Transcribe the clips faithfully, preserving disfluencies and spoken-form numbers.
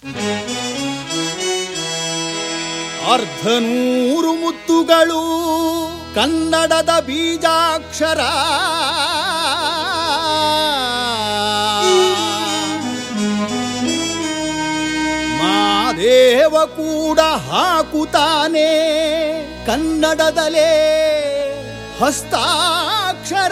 ಅರ್ಧನೂರು ಮುತ್ತುಗಳು ಕನ್ನಡದ ಬೀಜಾಕ್ಷರ, ಮಾದೇವ ಕೂಡ ಹಾಕುತ್ತಾನೆ ಕನ್ನಡದಲೇ ಹಸ್ತಾಕ್ಷರ.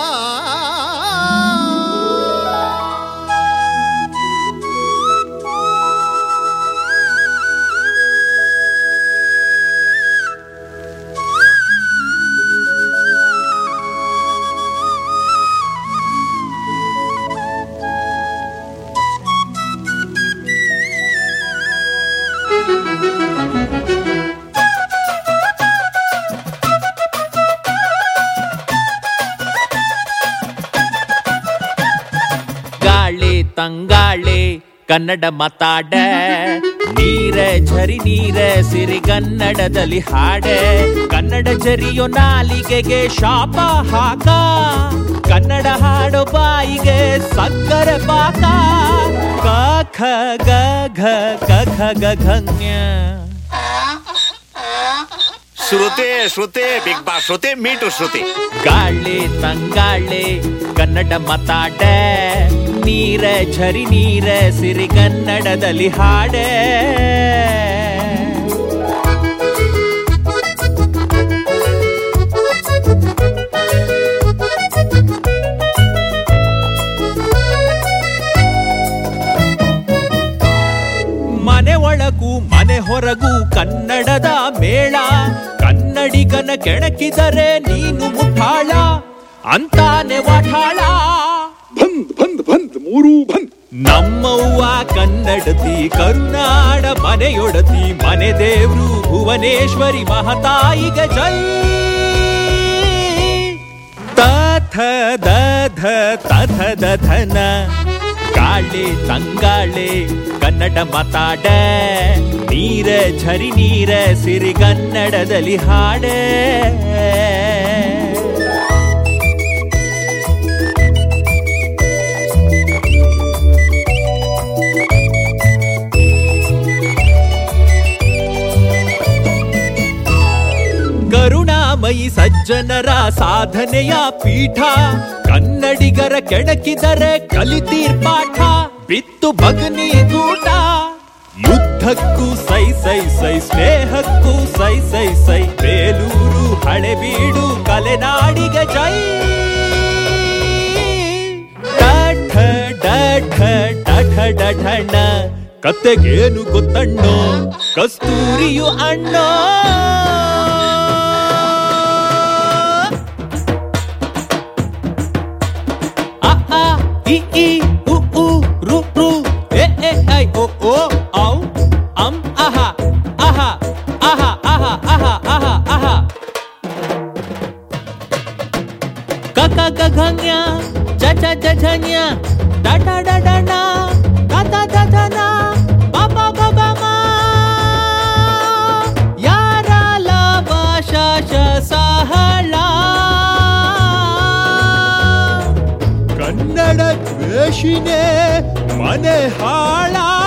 ಗಾಳಿ ತಂಗಾಳೆ ಕನ್ನಡ ಮಾತಾಡ, ನೀರ ಝರಿ ನೀರ ಸಿರಿಗನ್ನಡದಲ್ಲಿ ಹಾಡೆ, ಕನ್ನಡ ಜರಿಯೋ ನಾಲಿಗೆಗೆ ಶಾಪ ಹಾಕ, ಕನ್ನಡ ಹಾಡೋ ಬಾಯಿಗೆ ಸಕ್ಕರೆ ಪಾಕ. ಕ ಖ ಗ ಘ ಕ ಖ ಗ ಘನ್ಯ. Shruti Shruti Big Boss Shruti me too Shruti. ಗಾಳಿ ತಂಗಾಳೆ ಕನ್ನಡ ಮಾತಾಡ, ನೀರ ಝರಿ ನೀರ ಸಿರಿಗನ್ನಡದಲ್ಲಿ ಹಾಡೆ. ಮನೆ ಒಳಗೂ ಮನೆ ಹೊರಗೂ ಕನ್ನಡದ ಮೇಳ, ಕನ್ನಡಿಗನ ಕೆಣಕಿದರೆ ನೀನು ಮುಠಾಳ ಅಂತಾನೆ ವಾಠಾಳ. ಬಂದ್ ಬಂದ್ ಬಂದ್ ಮೂರು ಬಂದ್. ನಮ್ಮವ್ವ ಕನ್ನಡತಿ ಕರುನಾಡ ಮನೆಯೊಡತಿ, ಮನೆ ದೇವ್ರು ಭುವನೇಶ್ವರಿ ಮಹತಾಯಿಗ ಜೈ. ತಥ ದಧ ತಥ ದಧನ ಗಾಳಿ ತಂಗಾಳೆ ಕನ್ನಡ ಮಾತಾಡ, ನೀರ ಝರಿ ನೀರ ಸಿರಿಗನ್ನಡದಲ್ಲಿ ಹಾಡೆ. ಕರುಣಾಮಯಿ ಸಜ್ಜನರ ಸಾಧನೆಯ ಪೀಠ, ಕನ್ನಡಿಗರ ಕೆಣಕಿದರೆ ಕಲಿತೀರ್ ಪಾಠ. ಬಿತ್ತು ಭಗ್ನಿ ಗೂಟ, ಯುದ್ಧಕ್ಕೂ ಸೈ ಸೈ ಸೈ, ಸ್ನೇಹಕ್ಕೂ ಸೈ ಸೈ ಸೈ, ಬೇಲೂರು ಹಳೆಬೀಡು ಕಲೆನಾಡಿಗ ಜೈ. ಡಠ ಡಠ ಡಠ ಡಠಣ ಕತೆಗೇನು ಗೊತ್ತಣ್ಣೋ, ಕಸ್ತೂರಿಯು ಅಣ್ಣೋ. ಇ ಇ ಉ ಉ ರು ರು ಎ ಎ ಐ ಓ ಓ ಔ ಅಂ ಅಹ ಅಹ ಅಹ ಅಹ ಅಹ ಅಹ ಅಹ. ಕ ಕ ಗ ಘನ್ಯ ಜ ಜ ಜ ಝನ್ಯ ಡ ಡ ಡ ಡ ಣ ತ ತ ತ ತ ನ ಪ ಪ ಗ ಗ ಮ. ಯಾರ ಲಾಭ ಶ ಶ ಸಹಳ, ಕನ್ನಡ ದ್ವೇಷಿನೇ ಮನೆ ಹಾಳ.